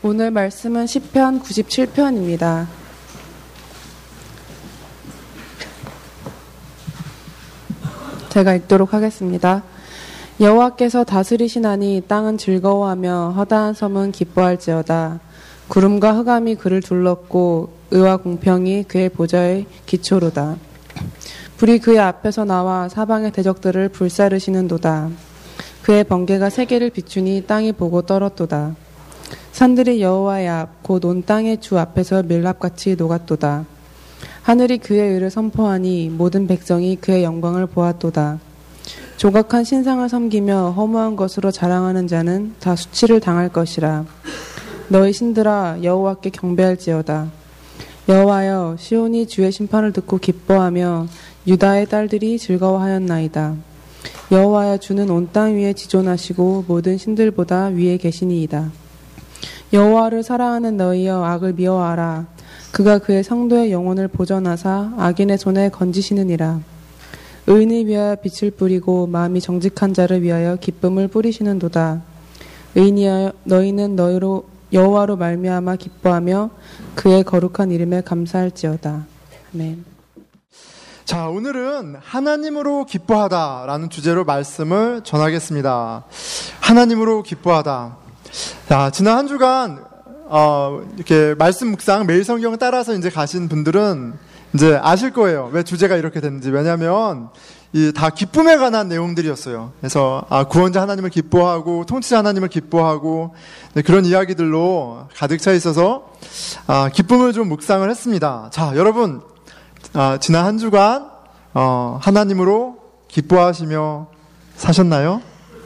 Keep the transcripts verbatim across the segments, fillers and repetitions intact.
오늘 말씀은 시편 구십칠 편입니다. 제가 읽도록 하겠습니다. 여호와께서 다스리시나니 땅은 즐거워하며 허다한 섬은 기뻐할지어다. 구름과 흑암이 그를 둘렀고 의와 공평이 그의 보좌의 기초로다. 불이 그의 앞에서 나와 사방의 대적들을 불사르시는도다. 그의 번개가 세계를 비추니 땅이 보고 떨었도다. 산들이 여호와의 앞 곧 온 땅의 주 앞에서 밀랍같이 녹았도다. 하늘이 그의 의를 선포하니 모든 백성이 그의 영광을 보았도다. 조각한 신상을 섬기며 허무한 것으로 자랑하는 자는 다 수치를 당할 것이라. 너희 신들아 여호와께 경배할지어다. 여호와여, 시온이 주의 심판을 듣고 기뻐하며 유다의 딸들이 즐거워하였나이다. 여호와여, 주는 온 땅 위에 지존하시고 모든 신들보다 위에 계시니이다. 여호와를 사랑하는 너희여, 악을 미워하라. 그가 그의 성도의 영혼을 보전하사 악인의 손에 건지시느니라. 의인을 위하여 빛을 뿌리고 마음이 정직한 자를 위하여 기쁨을 뿌리시는도다. 의인이여, 너희는 너희로 여호와로 말미암아 기뻐하며 그의 거룩한 이름에 감사할지어다. 아멘. 자, 오늘은 하나님으로 기뻐하다라는 주제로 말씀을 전하겠습니다. 하나님으로 기뻐하다. 자, 지난 한 주간 어, 이렇게 말씀 묵상 매일 성경을 따라서 이제 가신 분들은 이제 아실 거예요. 왜 주제가 이렇게 됐는지. 왜냐하면 이 다 기쁨에 관한 내용들이었어요. 그래서 아, 구원자 하나님을 기뻐하고 통치자 하나님을 기뻐하고 네, 그런 이야기들로 가득 차 있어서 아, 기쁨을 좀 묵상을 했습니다. 자, 여러분 아, 지난 한 주간 어, 하나님으로 기뻐하시며 사셨나요?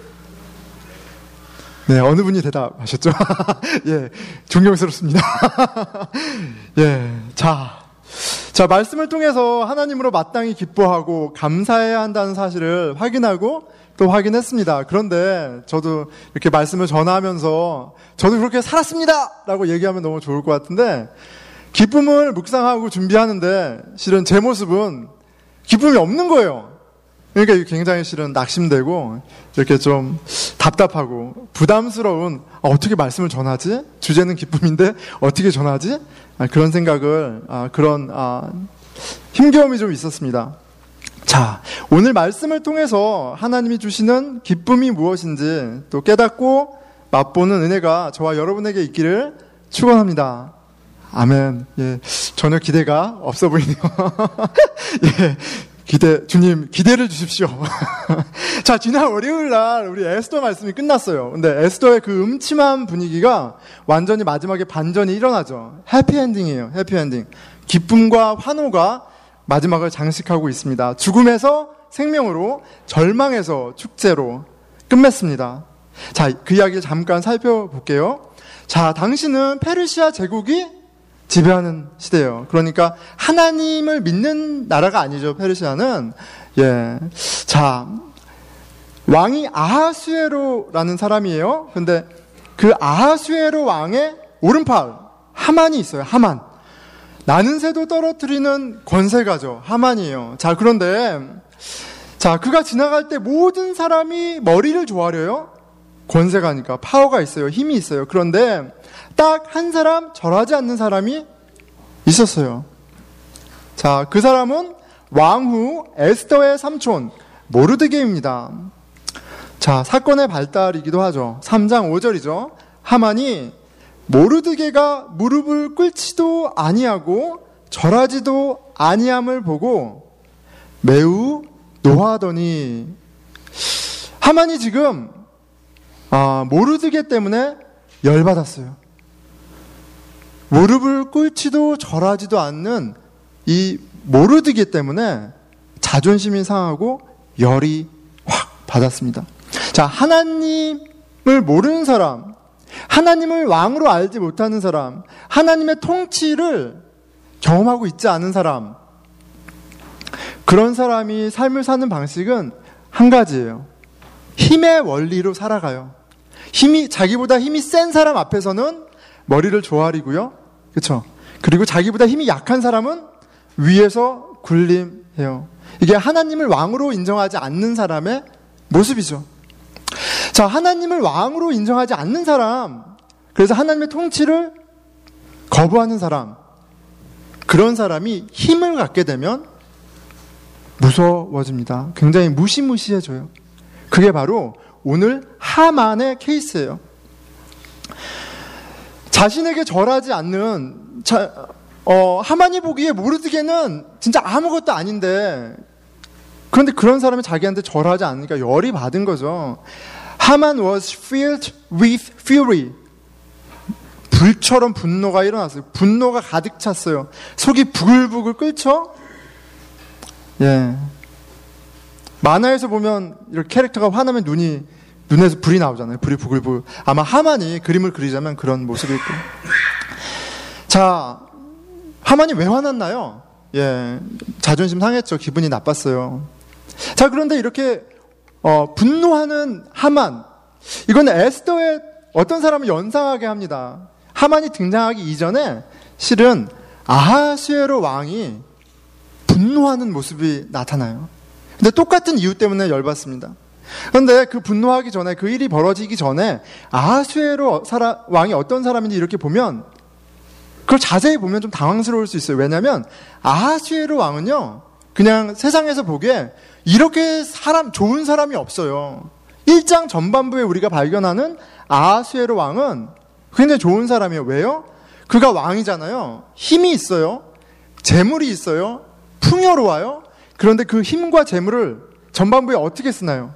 네, 어느 분이 대답하셨죠? 예, 존경스럽습니다. 예, 자, 자, 말씀을 통해서 하나님으로 마땅히 기뻐하고 감사해야 한다는 사실을 확인하고 또 확인했습니다. 그런데 저도 이렇게 말씀을 전하면서 저도 그렇게 살았습니다! 라고 얘기하면 너무 좋을 것 같은데 기쁨을 묵상하고 준비하는데 실은 제 모습은 기쁨이 없는 거예요. 그러니까 굉장히 실은 낙심되고 이렇게 좀 답답하고 부담스러운 아, 어떻게 말씀을 전하지? 주제는 기쁨인데 어떻게 전하지? 아, 그런 생각을 아, 그런 아, 힘겨움이 좀 있었습니다. 자, 오늘 말씀을 통해서 하나님이 주시는 기쁨이 무엇인지 또 깨닫고 맛보는 은혜가 저와 여러분에게 있기를 축원합니다. 아멘. 예, 전혀 기대가 없어 보이네요. 예. 기대, 주님, 기대를 주십시오. 자, 지난 월요일 날 우리 에스더 말씀이 끝났어요. 근데 에스더의 그 음침한 분위기가 완전히 마지막에 반전이 일어나죠. 해피엔딩이에요, 해피엔딩. 기쁨과 환호가 마지막을 장식하고 있습니다. 죽음에서 생명으로, 절망에서 축제로 끝맺습니다. 자, 그 이야기를 잠깐 살펴볼게요. 자, 당시는 페르시아 제국이 지배하는 시대예요. 그러니까 하나님을 믿는 나라가 아니죠. 페르시아는. 예. 자, 왕이 아하수에로라는 사람이에요. 근데 그 아하수에로 왕의 오른팔 하만이 있어요. 하만. 나는 새도 떨어뜨리는 권세가죠. 하만이에요. 자, 그런데 자, 그가 지나갈 때 모든 사람이 머리를 조아려요. 권세가니까 파워가 있어요. 힘이 있어요. 그런데 딱 한 사람 절하지 않는 사람이 있었어요. 자, 그 사람은 왕후 에스더의 삼촌 모르드게입니다. 자, 사건의 발달이기도 하죠. 삼 장 오 절이죠. 하만이 모르드게가 무릎을 꿇지도 아니하고 절하지도 아니함을 보고 매우 노하더니 하만이 지금 아, 모르드게 때문에 열받았어요. 무릎을 꿇지도 절하지도 않는 이 모르드게 때문에 자존심이 상하고 열이 확 받았습니다. 자, 하나님을 모르는 사람, 하나님을 왕으로 알지 못하는 사람, 하나님의 통치를 경험하고 있지 않은 사람, 그런 사람이 삶을 사는 방식은 한 가지예요. 힘의 원리로 살아가요. 힘이, 자기보다 힘이 센 사람 앞에서는 머리를 조아리고요. 그렇죠? 그리고 자기보다 힘이 약한 사람은 위에서 군림해요. 이게 하나님을 왕으로 인정하지 않는 사람의 모습이죠. 자, 하나님을 왕으로 인정하지 않는 사람, 그래서 하나님의 통치를 거부하는 사람, 그런 사람이 힘을 갖게 되면 무서워집니다. 굉장히 무시무시해져요. 그게 바로 오늘 하만의 케이스예요. 자신에게 절하지 않는, 자, 어, 하만이 보기에 모르드게는 진짜 아무것도 아닌데, 그런데 그런 사람이 자기한테 절하지 않으니까 열이 받은 거죠. 하만 was filled with fury. 불처럼 분노가 일어났어요. 분노가 가득 찼어요. 속이 부글부글 끓죠? 예. 만화에서 보면 이렇게 캐릭터가 화나면 눈이, 눈에서 불이 나오잖아요. 불이 부글부글. 아마 하만이 그림을 그리자면 그런 모습일 거예요. 자, 하만이 왜 화났나요? 예. 자존심 상했죠. 기분이 나빴어요. 자, 그런데 이렇게, 어, 분노하는 하만. 이건 에스더의 어떤 사람을 연상하게 합니다. 하만이 등장하기 이전에 실은 아하수에로 왕이 분노하는 모습이 나타나요. 근데 똑같은 이유 때문에 열받습니다. 그런데 그 분노하기 전에, 그 일이 벌어지기 전에 아하수에로 왕이 어떤 사람인지 이렇게 보면, 그걸 자세히 보면 좀 당황스러울 수 있어요. 왜냐하면 아하수에로 왕은요, 그냥 세상에서 보기에 이렇게 사람, 좋은 사람이 없어요. 일 장 전반부에 우리가 발견하는 아하수에로 왕은 굉장히 좋은 사람이에요. 왜요? 그가 왕이잖아요. 힘이 있어요. 재물이 있어요. 풍요로워요. 그런데 그 힘과 재물을 전반부에 어떻게 쓰나요?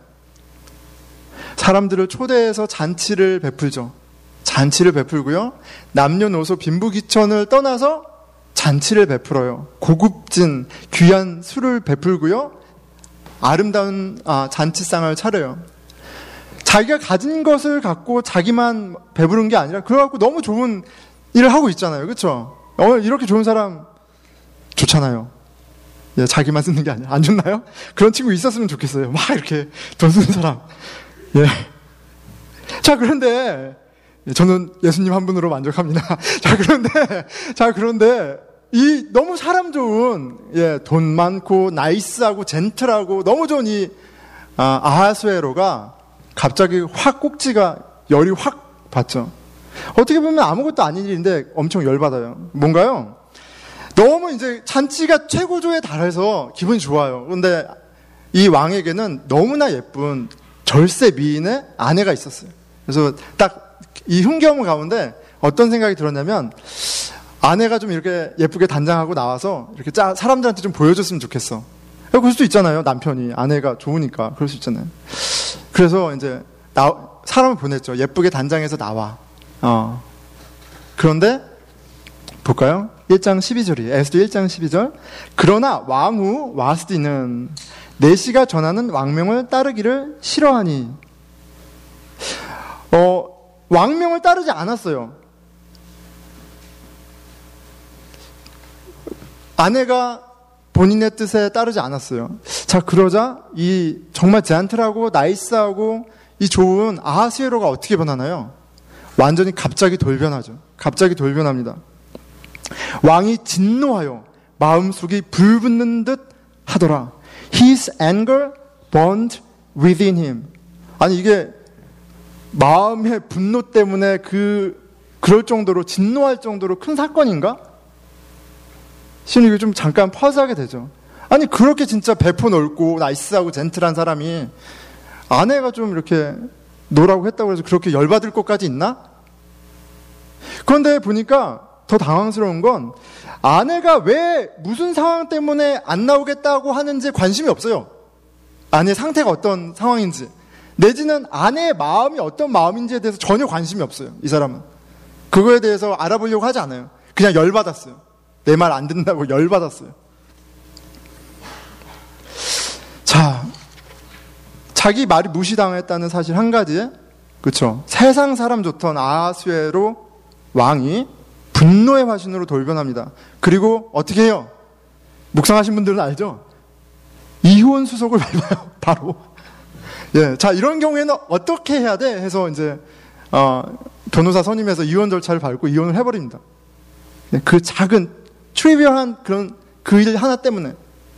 사람들을 초대해서 잔치를 베풀죠. 잔치를 베풀고요. 남녀노소 빈부귀천을 떠나서 잔치를 베풀어요. 고급진 귀한 술을 베풀고요. 아름다운 아, 잔치상을 차려요. 자기가 가진 것을 갖고 자기만 배부른 게 아니라 그거 갖고 너무 좋은 일을 하고 있잖아요. 그렇죠? 어, 이렇게 좋은 사람 좋잖아요. 예, 자기만 쓰는 게 아니라. 안 좋나요? 그런 친구 있었으면 좋겠어요. 막 이렇게 돈 쓰는 사람. 예. 자, 그런데 저는 예수님 한 분으로 만족합니다. 자, 그런데 자, 그런데 이 너무 사람 좋은, 예, 돈 많고 나이스하고 젠틀하고 너무 좋은 이 아, 아하수에로가 갑자기 확 꼭지가 열이 확 받죠. 어떻게 보면 아무것도 아닌 일인데 엄청 열받아요. 뭔가요? 너무 이제 잔치가 최고조에 달해서 기분이 좋아요. 그런데 이 왕에게는 너무나 예쁜 절세 미인의 아내가 있었어요. 그래서 딱 이 흥겨움 가운데 어떤 생각이 들었냐면, 아내가 좀 이렇게 예쁘게 단장하고 나와서 이렇게 짜, 사람들한테 좀 보여줬으면 좋겠어. 그럴 수도 있잖아요. 남편이 아내가 좋으니까 그럴 수 있잖아요. 그래서 이제 나, 사람을 보냈죠. 예쁘게 단장해서 나와. 어. 그런데 볼까요? 일 장 십이 절이에요. 에스더 일 장 십이 절. 그러나 왕후 와스디는 내시가 전하는 왕명을 따르기를 싫어하니. 어, 왕명을 따르지 않았어요. 아내가 본인의 뜻에 따르지 않았어요. 자, 그러자 이 정말 제안틀하고 나이스하고 이 좋은 아하수에로가 어떻게 변하나요? 완전히 갑자기 돌변하죠. 갑자기 돌변합니다. 왕이 진노하여 마음속이 불붙는 듯 하더라. His anger burned within him. 아니, 이게 마음의 분노 때문에 그 그럴 정도로, 진노할 정도로 큰 사건인가? 실은 이거 좀 잠깐 퍼즈하게 되죠. 아니, 그렇게 진짜 배포 넓고 나이스하고 젠틀한 사람이 아내가 좀 이렇게 노라고 했다고 해서 그렇게 열받을 것까지 있나? 그런데 보니까 더 당황스러운 건 아내가 왜 무슨 상황 때문에 안 나오겠다고 하는지 관심이 없어요. 아내의 상태가 어떤 상황인지, 내지는 아내의 마음이 어떤 마음인지에 대해서 전혀 관심이 없어요. 이 사람은 그거에 대해서 알아보려고 하지 않아요. 그냥 열받았어요. 내 말 안 듣는다고 열받았어요. 자, 자기 말이 무시당했다는 사실 한 가지에, 그렇죠, 세상 사람 좋던 아하수에로 왕이 분노의 화신으로 돌변합니다. 그리고 어떻게 해요? 묵상하신 분들은 알죠? 이혼 수속을 밟아요. 바로. 예, 자, 이런 경우에는 어떻게 해야 돼? 해서 이제 어, 변호사 선임해서 이혼 절차를 밟고 이혼을 해버립니다. 예, 그 작은 트리비얼한 그런 그 일 하나 때문에.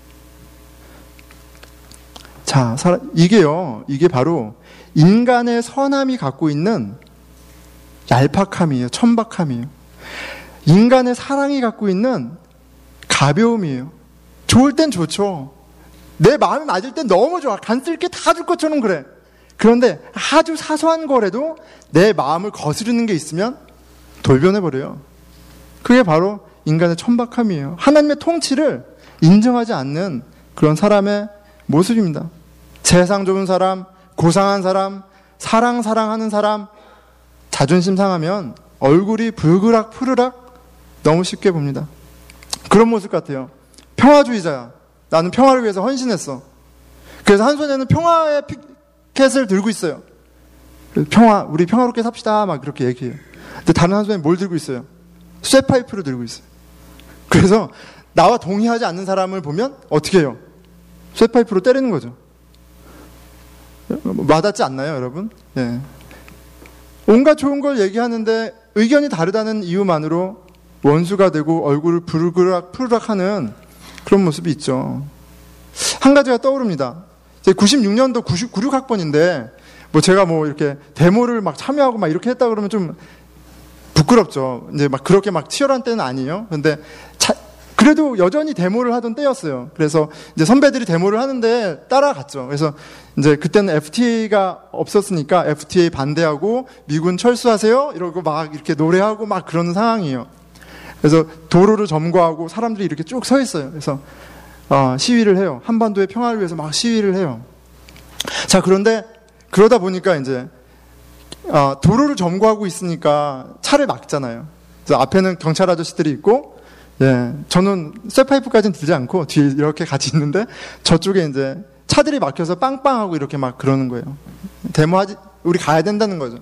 자, 이게요, 이게 바로 인간의 선함이 갖고 있는 얄팍함이에요. 천박함이에요. 인간의 사랑이 갖고 있는 가벼움이에요. 좋을 땐 좋죠. 내 마음이 맞을 땐 너무 좋아. 간 쓸 게 다 줄 것처럼 그래. 그런데 아주 사소한 거라도 내 마음을 거스르는 게 있으면 돌변해버려요. 그게 바로 인간의 천박함이에요. 하나님의 통치를 인정하지 않는 그런 사람의 모습입니다. 세상 좋은 사람, 고상한 사람, 사랑 사랑하는 사람, 자존심 상하면 얼굴이 불그락 푸르락 너무 쉽게 봅니다. 그런 모습 같아요. 평화주의자야. 나는 평화를 위해서 헌신했어. 그래서 한 손에는 평화의 피켓을 들고 있어요. 평화, 우리 평화롭게 삽시다 막 그렇게 얘기해요. 근데 다른 한 손에 뭘 들고 있어요? 쇠파이프를 들고 있어요. 그래서 나와 동의하지 않는 사람을 보면 어떻게 해요? 쇠파이프로 때리는 거죠. 와닿지 않나요, 여러분? 예. 온갖 좋은 걸 얘기하는데 의견이 다르다는 이유만으로 원수가 되고 얼굴을 부르르락 푸르락 하는 그런 모습이 있죠. 한 가지가 떠오릅니다. 구십육 년도 구십육 학번인데 뭐 제가 뭐 이렇게 데모를 막 참여하고 막 이렇게 했다 그러면 좀 부끄럽죠. 이제 막 그렇게 막 치열한 때는 아니에요. 근데 차, 그래도 여전히 데모를 하던 때였어요. 그래서 이제 선배들이 데모를 하는데 따라갔죠. 그래서 이제 그때는 에프티에이가 없었으니까 에프티에이 반대하고 미군 철수하세요 이러고 막 이렇게 노래하고 막 그러는 상황이에요. 그래서 도로를 점거하고 사람들이 이렇게 쭉 서 있어요. 그래서 어, 시위를 해요. 한반도의 평화를 위해서 막 시위를 해요. 자, 그런데 그러다 보니까 이제 어, 도로를 점거하고 있으니까 차를 막잖아요. 그래서 앞에는 경찰 아저씨들이 있고, 예, 저는 쇠파이프까지는 들지 않고 뒤에 이렇게 같이 있는데 저쪽에 이제 차들이 막혀서 빵빵하고 이렇게 막 그러는 거예요. 데모하지, 우리 가야 된다는 거죠.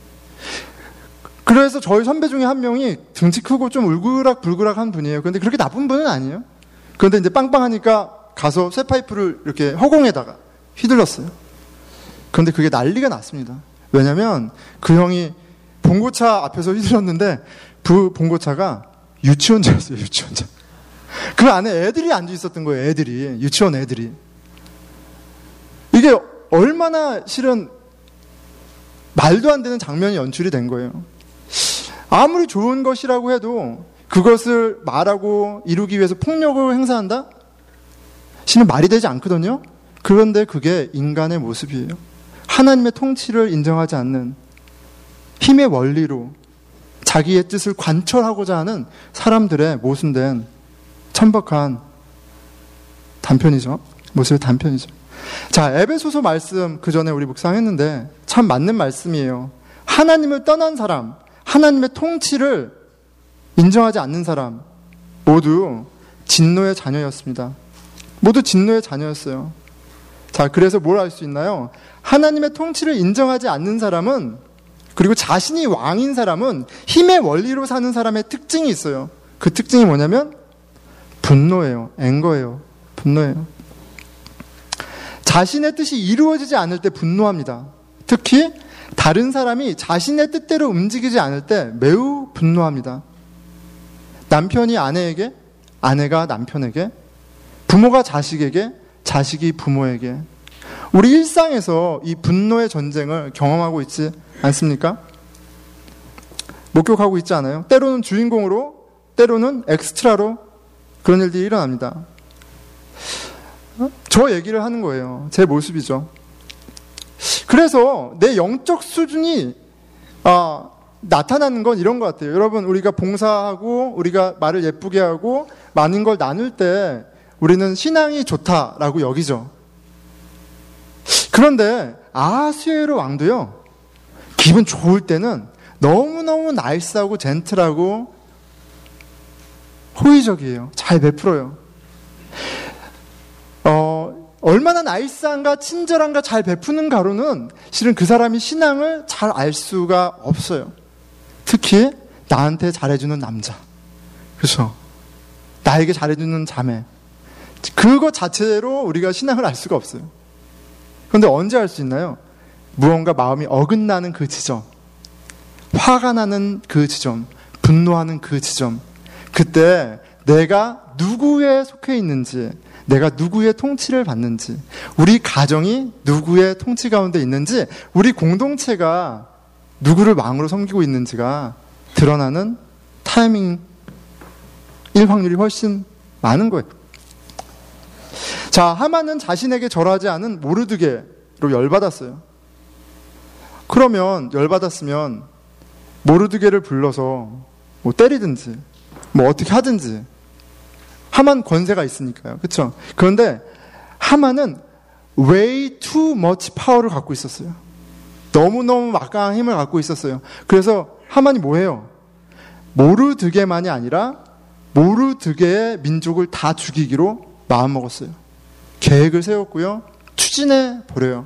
그래서 저희 선배 중에 한 명이 등치 크고 좀 울그락불그락한 분이에요. 그런데 그렇게 나쁜 분은 아니에요. 그런데 이제 빵빵하니까 가서 쇠파이프를 이렇게 허공에다가 휘둘렀어요. 그런데 그게 난리가 났습니다. 왜냐면 그 형이 봉고차 앞에서 휘둘렀는데 그 봉고차가 유치원자였어요. 유치원자. 그 안에 애들이 앉아 있었던 거예요. 애들이. 유치원 애들이. 이게 얼마나 실은 말도 안 되는 장면이 연출이 된 거예요. 아무리 좋은 것이라고 해도 그것을 말하고 이루기 위해서 폭력을 행사한다? 실은 말이 되지 않거든요. 그런데 그게 인간의 모습이에요. 하나님의 통치를 인정하지 않는 힘의 원리로 자기의 뜻을 관철하고자 하는 사람들의 모순된 천박한 단편이죠. 모습의 단편이죠. 자, 에베소서 말씀 그 전에 우리 묵상했는데 참 맞는 말씀이에요. 하나님을 떠난 사람, 하나님의 통치를 인정하지 않는 사람 모두 진노의 자녀였습니다. 모두 진노의 자녀였어요. 자, 그래서 뭘 알 수 있나요? 하나님의 통치를 인정하지 않는 사람은, 그리고 자신이 왕인 사람은 힘의 원리로 사는 사람의 특징이 있어요. 그 특징이 뭐냐면 분노예요. 앵거예요. 분노예요. 자신의 뜻이 이루어지지 않을 때 분노합니다. 특히 다른 사람이 자신의 뜻대로 움직이지 않을 때 매우 분노합니다. 남편이 아내에게, 아내가 남편에게, 부모가 자식에게, 자식이 부모에게. 우리 일상에서 이 분노의 전쟁을 경험하고 있지 않습니까? 목격하고 있지 않아요? 때로는 주인공으로, 때로는 엑스트라로 그런 일들이 일어납니다. 저 얘기를 하는 거예요. 제 모습이죠. 그래서 내 영적 수준이 아, 나타나는 건 이런 것 같아요. 여러분, 우리가 봉사하고 우리가 말을 예쁘게 하고 많은 걸 나눌 때 우리는 신앙이 좋다라고 여기죠. 그런데 아하수에로 왕도요, 기분 좋을 때는 너무너무 나이스하고 젠틀하고 호의적이에요. 잘 베풀어요. 어, 얼마나 나이스한가 친절한가 잘 베푸는가로는 실은 그 사람이 신앙을 잘 알 수가 없어요. 특히 나한테 잘해주는 남자, 그렇죠? 나에게 잘해주는 자매, 그것 자체로 우리가 신앙을 알 수가 없어요. 그런데 언제 알 수 있나요? 무언가 마음이 어긋나는 그 지점, 화가 나는 그 지점, 분노하는 그 지점, 그때 내가 누구에 속해 있는지, 내가 누구의 통치를 받는지, 우리 가정이 누구의 통치 가운데 있는지, 우리 공동체가 누구를 왕으로 섬기고 있는지가 드러나는 타이밍일 확률이 훨씬 많은 거예요. 자, 하만은 자신에게 절하지 않은 모르드게로 열받았어요. 그러면 열받았으면 모르드게를 불러서 뭐 때리든지 뭐 어떻게 하든지, 하만 권세가 있으니까요. 그렇죠? 그런데 하만은 way too much power를 갖고 있었어요. 너무너무 막강한 힘을 갖고 있었어요. 그래서 하만이 뭐해요? 모르드게만이 아니라 모르드게의 민족을 다 죽이기로 마음먹었어요. 계획을 세웠고요. 추진해 버려요.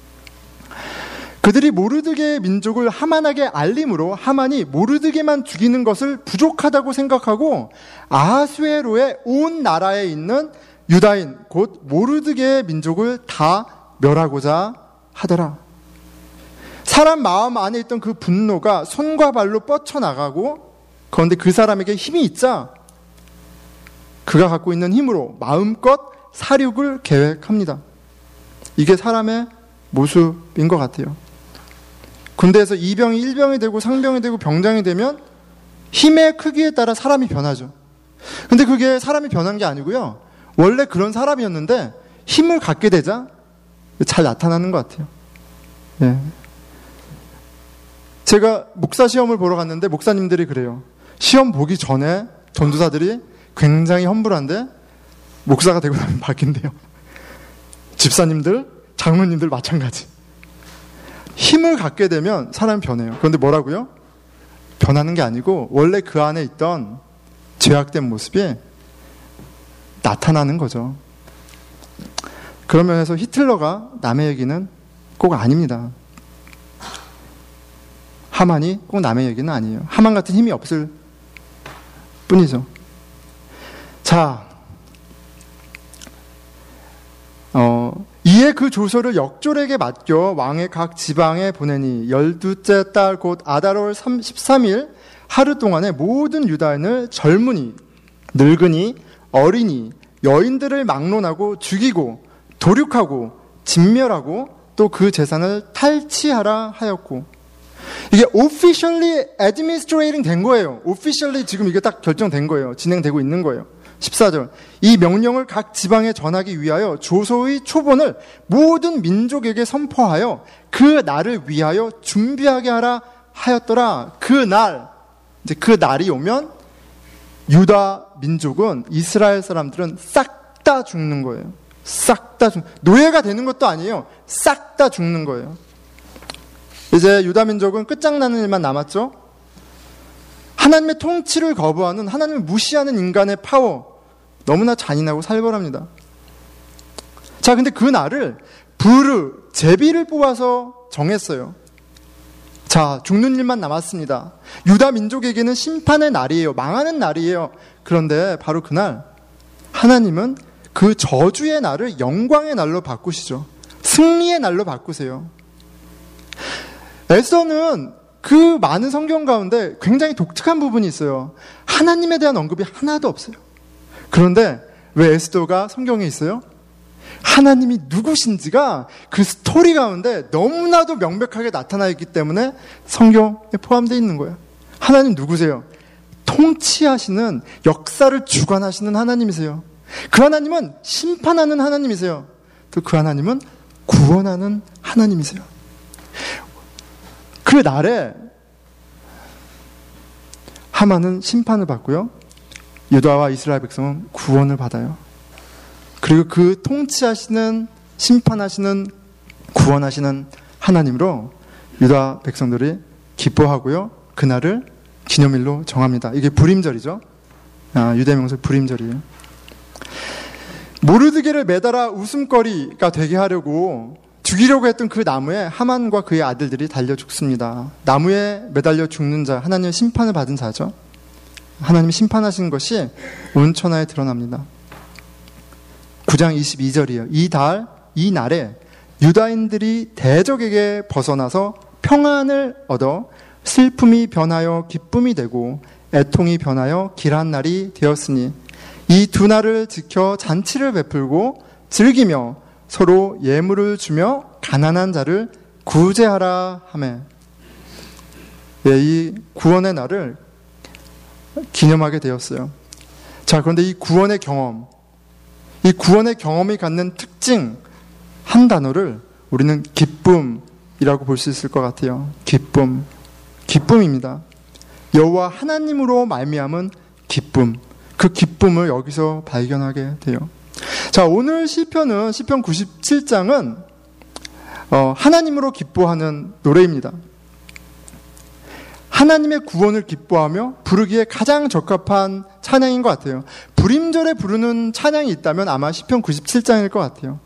그들이 모르드게의 민족을 하만에게 알림으로 하만이 모르드게만 죽이는 것을 부족하다고 생각하고 아하수에로의 온 나라에 있는 유다인 곧 모르드게의 민족을 다 멸하고자 하더라. 사람 마음 안에 있던 그 분노가 손과 발로 뻗쳐나가고, 그런데 그 사람에게 힘이 있자 그가 갖고 있는 힘으로 마음껏 살육을 계획합니다. 이게 사람의 모습인 것 같아요. 군대에서 이병이 일병이 되고 상병이 되고 병장이 되면 힘의 크기에 따라 사람이 변하죠. 근데 그게 사람이 변한 게 아니고요. 원래 그런 사람이었는데 힘을 갖게 되자 잘 나타나는 것 같아요. 예. 제가 목사 시험을 보러 갔는데 목사님들이 그래요. 시험 보기 전에 전도사들이 굉장히 험불한데 목사가 되고 나면 바뀐대요. 집사님들, 장로님들 마찬가지. 힘을 갖게 되면 사람이 변해요. 그런데 뭐라고요? 변하는 게 아니고 원래 그 안에 있던 죄악된 모습이 나타나는 거죠. 그런 면에서 히틀러가 남의 얘기는 꼭 아닙니다. 하만이 꼭 남의 얘기는 아니에요. 하만 같은 힘이 없을 뿐이죠. 자, 어, 이에 그 조서를 역졸에게 맡겨 왕의 각 지방에 보내니 열두째 달 곧 아달월 십삼 일 하루 동안에 모든 유다인을 젊은이, 늙은이, 어린이, 여인들을 막론하고 죽이고 도륙하고 진멸하고 또 그 재산을 탈취하라 하였고, 이게 officially administrating 된 거예요. officially 지금 이게 딱 결정된 거예요. 진행되고 있는 거예요. 십사 절. 이 명령을 각 지방에 전하기 위하여 조서의 초본을 모든 민족에게 선포하여 그 날을 위하여 준비하게 하라 하였더라. 그 날, 이제 그 날이 오면 유다 민족은, 이스라엘 사람들은 싹 다 죽는 거예요. 싹 다 죽, 노예가 되는 것도 아니에요. 싹 다 죽는 거예요. 이제 유다 민족은 끝장나는 일만 남았죠. 하나님의 통치를 거부하는, 하나님을 무시하는 인간의 파워, 너무나 잔인하고 살벌합니다. 자, 근데 그 날을 부르, 제비를 뽑아서 정했어요. 자, 죽는 일만 남았습니다. 유다 민족에게는 심판의 날이에요. 망하는 날이에요. 그런데 바로 그날 하나님은 그 저주의 날을 영광의 날로 바꾸시죠. 승리의 날로 바꾸세요. 에스더는 그 많은 성경 가운데 굉장히 독특한 부분이 있어요. 하나님에 대한 언급이 하나도 없어요. 그런데 왜 에스더가 성경에 있어요? 하나님이 누구신지가 그 스토리 가운데 너무나도 명백하게 나타나 있기 때문에 성경에 포함되어 있는 거예요. 하나님 누구세요? 통치하시는, 역사를 주관하시는 하나님이세요. 그 하나님은 심판하는 하나님이세요. 또 그 하나님은 구원하는 하나님이세요. 그 날에 하만은 심판을 받고요, 유다와 이스라엘 백성은 구원을 받아요. 그리고 그 통치하시는, 심판하시는, 구원하시는 하나님으로 유다 백성들이 기뻐하고요, 그날을 기념일로 정합니다. 이게 불임절이죠. 아, 유대 명절 불임절이에요. 모르드게를 매달아 웃음거리가 되게 하려고 죽이려고 했던 그 나무에 하만과 그의 아들들이 달려 죽습니다. 나무에 매달려 죽는 자, 하나님의 심판을 받은 자죠. 하나님이 심판하신 것이 온천하에 드러납니다. 구 장 이십이 절이에요. 이 달, 이 날에 유다인들이 대적에게 벗어나서 평안을 얻어 슬픔이 변하여 기쁨이 되고 애통이 변하여 길한 날이 되었으니 이 두 날을 지켜 잔치를 베풀고 즐기며 서로 예물을 주며 가난한 자를 구제하라 하매. 예, 이 구원의 날을 기념하게 되었어요. 자, 그런데 이 구원의 경험, 이 구원의 경험이 갖는 특징 한 단어를 우리는 기쁨이라고 볼 수 있을 것 같아요. 기쁨, 기쁨입니다. 여호와 하나님으로 말미암은 기쁨, 그 기쁨을 여기서 발견하게 돼요. 자, 오늘 시편은 시편 구십칠 장은 어, 하나님으로 기뻐하는 노래입니다. 하나님의 구원을 기뻐하며 부르기에 가장 적합한 찬양인 것 같아요. 불임절에 부르는 찬양이 있다면 아마 시편 구십칠 장일 것 같아요.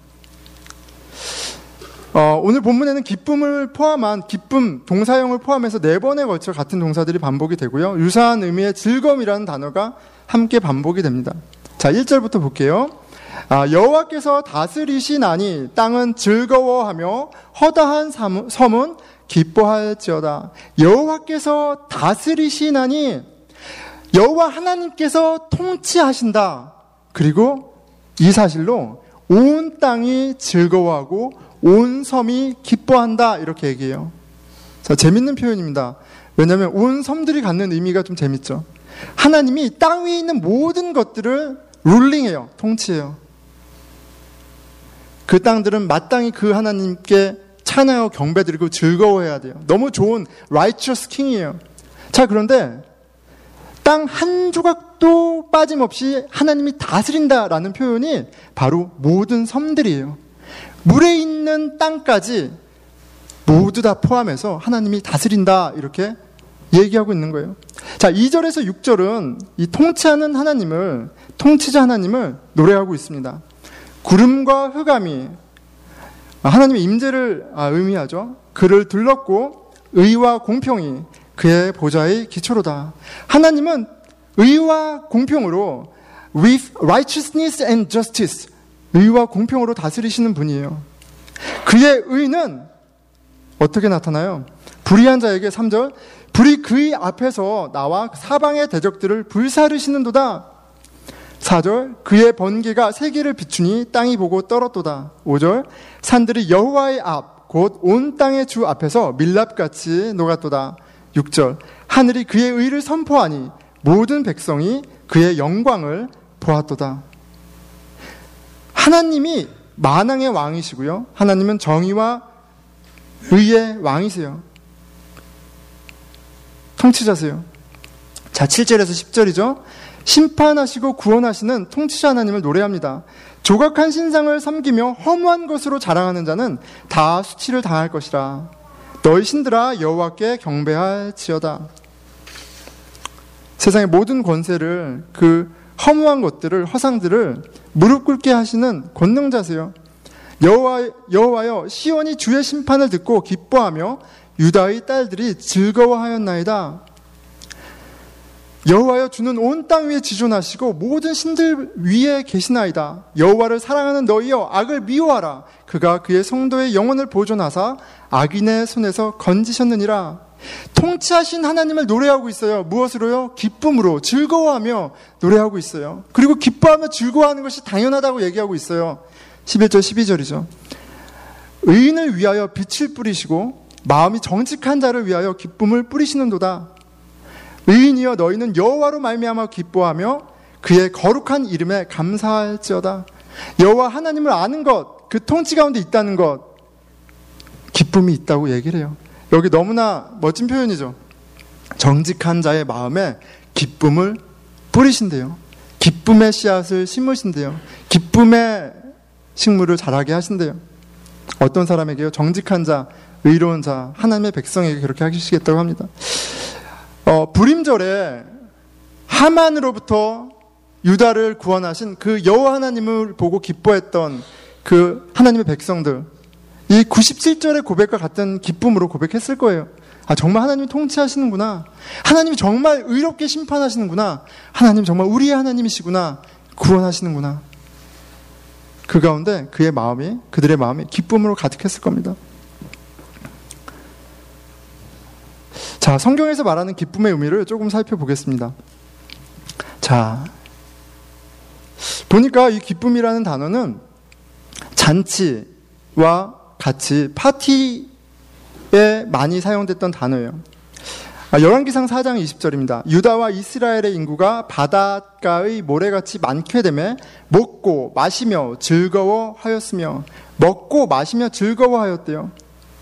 어, 오늘 본문에는 기쁨을 포함한 기쁨 동사형을 포함해서 네 번에 걸쳐 같은 동사들이 반복이 되고요. 유사한 의미의 즐거움이라는 단어가 함께 반복이 됩니다. 자, 일 절부터 볼게요. 아, 여호와께서 다스리시나니 땅은 즐거워하며 허다한 섬은 기뻐할지어다. 여호와께서 다스리시나니 여호와 하나님께서 통치하신다. 그리고 이 사실로 온 땅이 즐거워하고 온 섬이 기뻐한다. 이렇게 얘기해요. 자, 재밌는 표현입니다. 왜냐하면 온 섬들이 갖는 의미가 좀 재밌죠. 하나님이 땅 위에 있는 모든 것들을 룰링해요. 통치해요. 그 땅들은 마땅히 그 하나님께 찬양하고 경배드리고 즐거워해야 돼요. 너무 좋은 righteous king이에요. 자, 그런데 땅 한 조각도 빠짐없이 하나님이 다스린다라는 표현이 바로 모든 섬들이에요. 물에 있는 땅까지 모두 다 포함해서 하나님이 다스린다 이렇게 얘기하고 있는 거예요. 자, 이 절에서 육 절은 이 통치하는 하나님을, 통치자 하나님을 노래하고 있습니다. 구름과 흑암이 하나님의 임재를 의미하죠. 그를 둘렀고 의와 공평이 그의 보좌의 기초로다. 하나님은 의와 공평으로 with righteousness and justice, 의와 공평으로 다스리시는 분이에요. 그의 의는 어떻게 나타나요? 불의한 자에게 삼 절 불이 그의 앞에서 나와 사방의 대적들을 불사르시는도다. 사 절 그의 번개가 세계를 비추니 땅이 보고 떨었도다. 오 절 산들이 여호와의 앞 곧 온 땅의 주 앞에서 밀랍같이 녹았도다. 육 절 하늘이 그의 의를 선포하니 모든 백성이 그의 영광을 보았도다. 하나님이 만왕의 왕이시고요. 하나님은 정의와 의의 왕이세요. 통치자세요. 자, 칠 절에서 십 절이죠. 심판하시고 구원하시는 통치자 하나님을 노래합니다. 조각한 신상을 섬기며 허무한 것으로 자랑하는 자는 다 수치를 당할 것이라. 너희 신들아 여호와께 경배할지어다. 세상의 모든 권세를, 그 허무한 것들을, 허상들을 무릎 꿇게 하시는 권능자세요. 여호와, 여호와여 시온이 주의 심판을 듣고 기뻐하며 유다의 딸들이 즐거워하였나이다. 여호와여 주는 온 땅 위에 지존하시고 모든 신들 위에 계시나이다. 여호와를 사랑하는 너희여 악을 미워하라. 그가 그의 성도의 영혼을 보존하사 악인의 손에서 건지셨느니라. 통치하신 하나님을 노래하고 있어요. 무엇으로요? 기쁨으로, 즐거워하며 노래하고 있어요. 그리고 기뻐하며 즐거워하는 것이 당연하다고 얘기하고 있어요. 십일 절 십이 절이죠. 의인을 위하여 빛을 뿌리시고 마음이 정직한 자를 위하여 기쁨을 뿌리시는도다. 의인이여 너희는 여호와로 말미암아 기뻐하며 그의 거룩한 이름에 감사할지어다. 여호와 하나님을 아는 것, 그 통치 가운데 있다는 것, 기쁨이 있다고 얘기를 해요. 여기 너무나 멋진 표현이죠. 정직한 자의 마음에 기쁨을 뿌리신대요. 기쁨의 씨앗을 심으신대요. 기쁨의 식물을 자라게 하신대요. 어떤 사람에게요? 정직한 자, 의로운 자, 하나님의 백성에게 그렇게 하시겠다고 합니다. 어, 불임절에 하만으로부터 유다를 구원하신 그 여호와 하나님을 보고 기뻐했던 그 하나님의 백성들, 이 구십칠 절의 고백과 같은 기쁨으로 고백했을 거예요. 아, 정말 하나님이 통치하시는구나. 하나님이 정말 의롭게 심판하시는구나. 하나님 정말 우리의 하나님이시구나. 구원하시는구나. 그 가운데 그의 마음이, 그들의 마음이 기쁨으로 가득했을 겁니다. 자, 성경에서 말하는 기쁨의 의미를 조금 살펴보겠습니다. 자, 보니까 이 기쁨이라는 단어는 잔치와 같이 파티에 많이 사용됐던 단어예요. 열왕기상 사 장 이십 절입니다. 유다와 이스라엘의 인구가 바닷가의 모래같이 많게 되매 먹고 마시며 즐거워하였으며, 먹고 마시며 즐거워하였대요.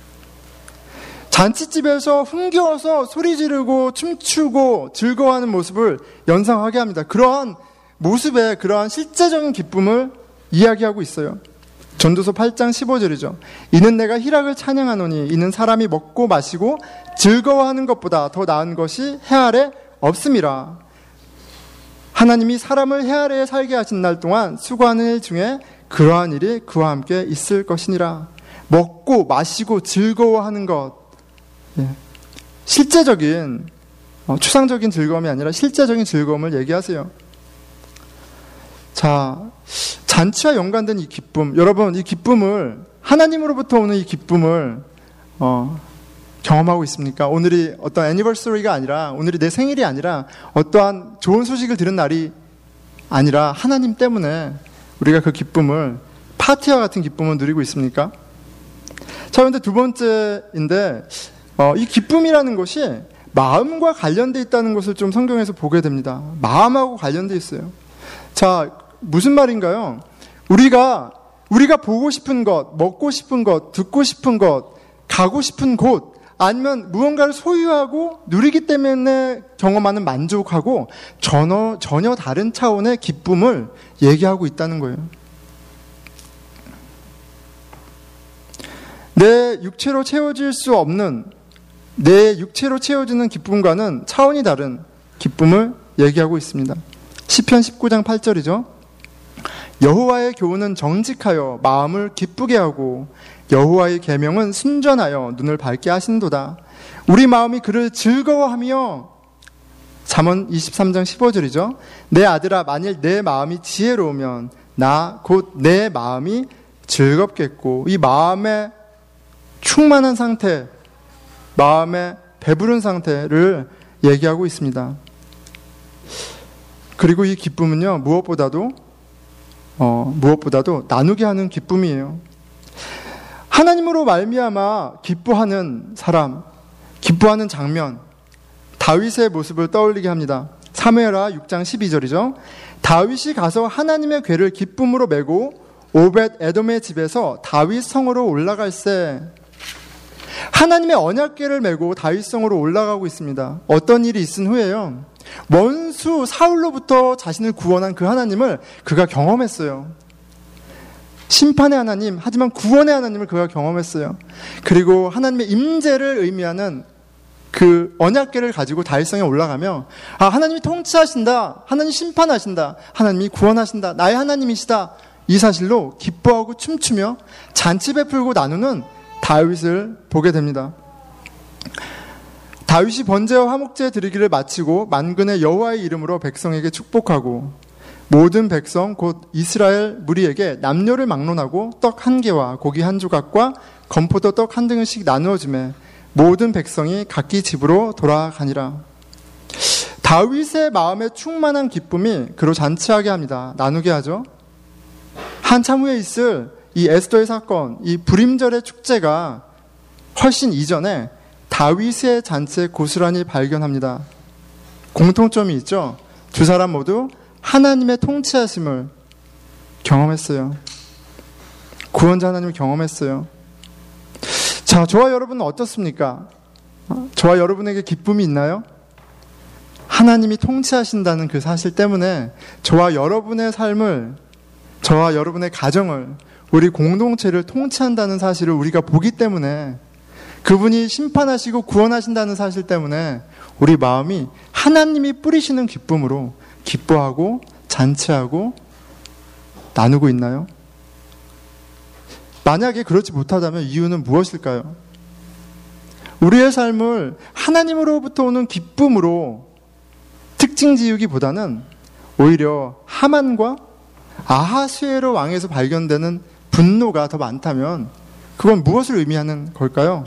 잔치집에서 흥겨워서 소리 지르고 춤추고 즐거워하는 모습을 연상하게 합니다. 그러한 모습에 그러한 실제적인 기쁨을 이야기하고 있어요. 전도서 팔 장 십오 절이죠. 이는 내가 희락을 찬양하노니 이는 사람이 먹고 마시고 즐거워하는 것보다 더 나은 것이 해 아래 없음이라. 하나님이 사람을 해 아래에 살게 하신 날 동안 수고하는 일 중에 그러한 일이 그와 함께 있을 것이니라. 먹고 마시고 즐거워하는 것, 예. 실제적인 어, 추상적인 즐거움이 아니라 실제적인 즐거움을 얘기하세요. 자, 잔치와 연관된 이 기쁨, 여러분 이 기쁨을, 하나님으로부터 오는 이 기쁨을 어, 경험하고 있습니까? 오늘이 어떤 애니버서리가 아니라, 오늘이 내 생일이 아니라, 어떠한 좋은 소식을 들은 날이 아니라 하나님 때문에 우리가 그 기쁨을, 파티와 같은 기쁨을 누리고 있습니까? 자, 그런데 두 번째인데 어, 이 기쁨이라는 것이 마음과 관련되어 있다는 것을 좀 성경에서 보게 됩니다. 마음하고 관련되어 있어요. 자, 무슨 말인가요? 우리가 우리가 보고 싶은 것, 먹고 싶은 것, 듣고 싶은 것, 가고 싶은 곳, 아니면 무언가를 소유하고 누리기 때문에 경험하는 만족하고 전혀, 전혀 다른 차원의 기쁨을 얘기하고 있다는 거예요. 내 육체로 채워질 수 없는, 내 육체로 채워지는 기쁨과는 차원이 다른 기쁨을 얘기하고 있습니다. 시편 십구 장 팔 절이죠. 여호와의 교훈은 정직하여 마음을 기쁘게 하고 여호와의 계명은 순전하여 눈을 밝게 하신도다. 우리 마음이 그를 즐거워하며, 잠언 이십삼 장 십오 절이죠. 내 아들아, 만일 내 마음이 지혜로우면 나 곧 내 마음이 즐겁겠고. 이 마음의 충만한 상태, 마음의 배부른 상태를 얘기하고 있습니다. 그리고 이 기쁨은요, 무엇보다도 어, 무엇보다도 나누게 하는 기쁨이에요. 하나님으로 말미암아 기뻐하는 사람, 기뻐하는 장면, 다윗의 모습을 떠올리게 합니다. 사무엘하 육 장 십이 절이죠. 다윗이 가서 하나님의 궤를 기쁨으로 메고 오벳 에돔의 집에서 다윗 성으로 올라갈새. 하나님의 언약궤를 메고 다윗 성으로 올라가고 있습니다. 어떤 일이 있은 후에요, 원수 사울로부터 자신을 구원한 그 하나님을 그가 경험했어요. 심판의 하나님, 하지만 구원의 하나님을 그가 경험했어요. 그리고 하나님의 임재를 의미하는 그 언약궤를 가지고 다윗성에 올라가며, 아, 하나님이 통치하신다, 하나님 심판하신다, 하나님이 구원하신다, 나의 하나님이시다, 이 사실로 기뻐하고 춤추며 잔치 베풀고 나누는 다윗을 보게 됩니다. 다윗이 번제와 화목제 드리기를 마치고 만군의 여호와의 이름으로 백성에게 축복하고 모든 백성 곧 이스라엘 무리에게 남녀를 막론하고 떡 한 개와 고기 한 조각과 건포도 떡 한 등씩 나누어 주매 모든 백성이 각기 집으로 돌아가니라. 다윗의 마음에 충만한 기쁨이 그로 잔치하게 합니다. 나누게 하죠. 한참 후에 있을 이 에스더의 사건, 이 불임절의 축제가 훨씬 이전에 다윗의 잔치에 고스란히 발견합니다. 공통점이 있죠. 두 사람 모두 하나님의 통치하심을 경험했어요. 구원자 하나님을 경험했어요. 자, 저와 여러분은 어떻습니까? 저와 여러분에게 기쁨이 있나요? 하나님이 통치하신다는 그 사실 때문에 저와 여러분의 삶을, 저와 여러분의 가정을, 우리 공동체를 통치한다는 사실을 우리가 보기 때문에, 그분이 심판하시고 구원하신다는 사실 때문에 우리 마음이 하나님이 뿌리시는 기쁨으로 기뻐하고 잔치하고 나누고 있나요? 만약에 그렇지 못하다면 이유는 무엇일까요? 우리의 삶을 하나님으로부터 오는 기쁨으로 특징 지우기보다는 오히려 하만과 아하수에로 왕에서 발견되는 분노가 더 많다면 그건 무엇을 의미하는 걸까요?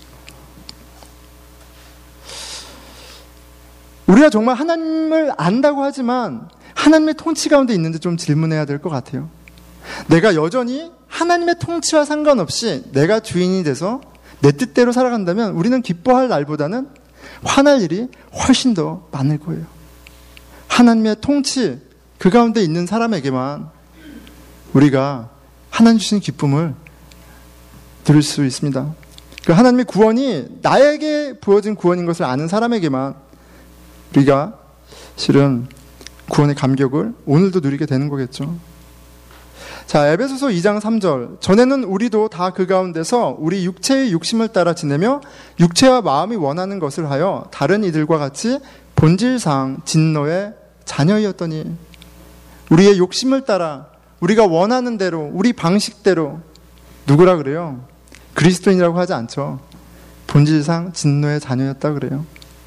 우리가 정말 하나님을 안다고 하지만 하나님의 통치 가운데 있는지 좀 질문해야 될 것 같아요. 내가 여전히 하나님의 통치와 상관없이 내가 주인이 돼서 내 뜻대로 살아간다면 우리는 기뻐할 날보다는 화날 일이 훨씬 더 많을 거예요. 하나님의 통치, 그 가운데 있는 사람에게만 우리가 하나님 주신 기쁨을 들을 수 있습니다. 그 하나님의 구원이 나에게 부어진 구원인 것을 아는 사람에게만 우리가 실은 구원의 감격을 오늘도 누리게 되는 거겠죠. 자, 에베소서 이 장 삼 절. 전에는 우리도 다 그 가운데서 우리 육체의 욕심을 따라 지내며 육체와 마음이 원하는 것을 하여 다른 이들과 같이 본질상 진노의 자녀이었더니, 우리의 욕심을 따라 우리가 원하는 대로 우리 방식대로, 누구라 그래요? 그리스도인이라고 하지 않죠. 본질상 진노의 자녀였다 그래요.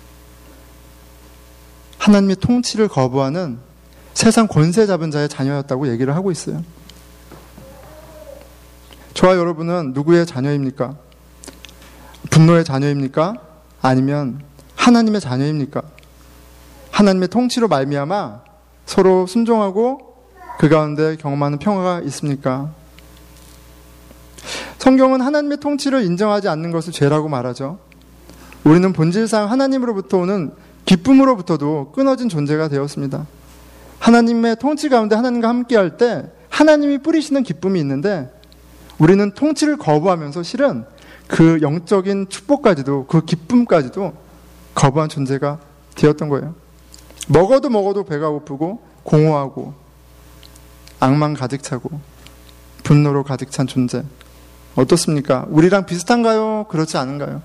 하나님의 통치를 거부하는 세상 권세 잡은 자의 자녀였다고 얘기를 하고 있어요. 저와 여러분은 누구의 자녀입니까? 분노의 자녀입니까? 아니면 하나님의 자녀입니까? 하나님의 통치로 말미암아 서로 순종하고 그 가운데 경험하는 평화가 있습니까? 성경은 하나님의 통치를 인정하지 않는 것을 죄라고 말하죠. 우리는 본질상 하나님으로부터 오는 기쁨으로부터도 끊어진 존재가 되었습니다. 하나님의 통치 가운데 하나님과 함께할 때 하나님이 뿌리시는 기쁨이 있는데, 우리는 통치를 거부하면서 실은 그 영적인 축복까지도, 그 기쁨까지도 거부한 존재가 되었던 거예요. 먹어도 먹어도 배가 고프고 공허하고 악만 가득 차고 분노로 가득 찬 존재. 어떻습니까? 우리랑 비슷한가요? 그렇지 않은가요?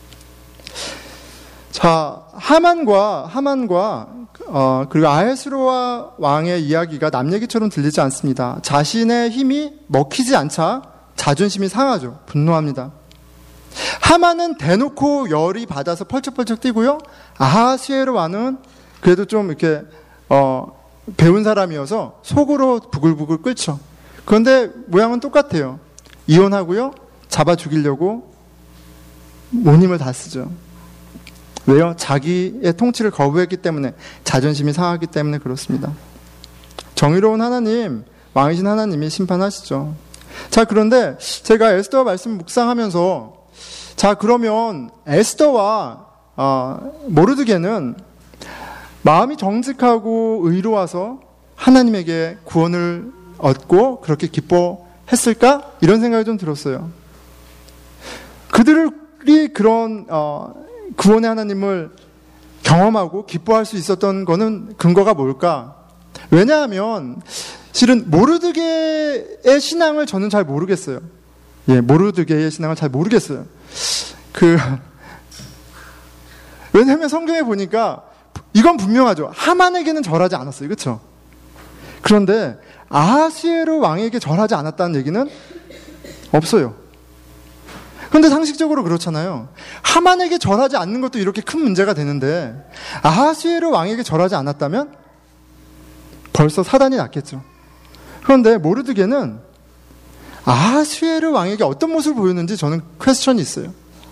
자, 하만과 하만과 어, 그리고 아하스로와 왕의 이야기가 남 얘기처럼 들리지 않습니다. 자신의 힘이 먹히지 않자 자존심이 상하죠. 분노합니다. 하만은 대놓고 열이 받아서 펄쩍펄쩍 뛰고요. 아하스웨로 왕은 그래도 좀 이렇게 어, 배운 사람이어서 속으로 부글부글 끓죠. 그런데 모양은 똑같아요. 이혼하고요. 잡아 죽이려고 온 힘을 다 쓰죠. 왜요? 자기의 통치를 거부했기 때문에, 자존심이 상하기 때문에 그렇습니다. 정의로운 하나님, 왕이신 하나님이 심판하시죠. 자, 그런데 제가 에스더와 말씀 묵상하면서, 자, 그러면 에스더와 어, 모르드게는 마음이 정직하고 의로워서 하나님에게 구원을 얻고 그렇게 기뻐했을까? 이런 생각이 좀 들었어요. 그들이 그런 어, 구원의 하나님을 경험하고 기뻐할 수 있었던 거는 근거가 뭘까? 왜냐하면 실은 모르드게의 신앙을 저는 잘 모르겠어요. 예, 모르드게의 신앙을 잘 모르겠어요. 그 왜냐하면 성경에 보니까 이건 분명하죠. 하만에게는 절하지 않았어요. 그렇죠? 그런데 아하스웨로 왕에게 절하지 않았다는 얘기는 없어요. 그런데 상식적으로 그렇잖아요. 하만에게 절하지 않는 것도 이렇게 큰 문제가 되는데 아하스웨로 왕에게 절하지 않았다면 벌써 사단이 났겠죠. 그런데 모르드게는 아하스웨로 왕에게 어떤 모습을 보였는지 저는 퀘스천이 있어요.